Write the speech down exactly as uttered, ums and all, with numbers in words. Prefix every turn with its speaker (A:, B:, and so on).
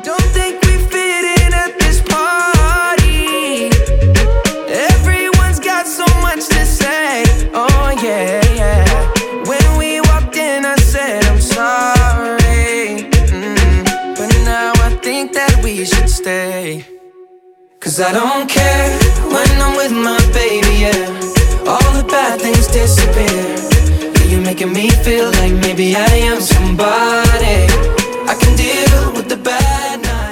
A: Don't think we fit in at this party. Everyone's got so much to say. Oh yeah, yeah. When we walked in I said I'm sorry, mm. But now I think that we should stay. Cause I don't care when I'm with my baby, yeah. All the bad things disappear. Yeah, you're making me feel like maybe I am somebody. I can deal with the bad nights.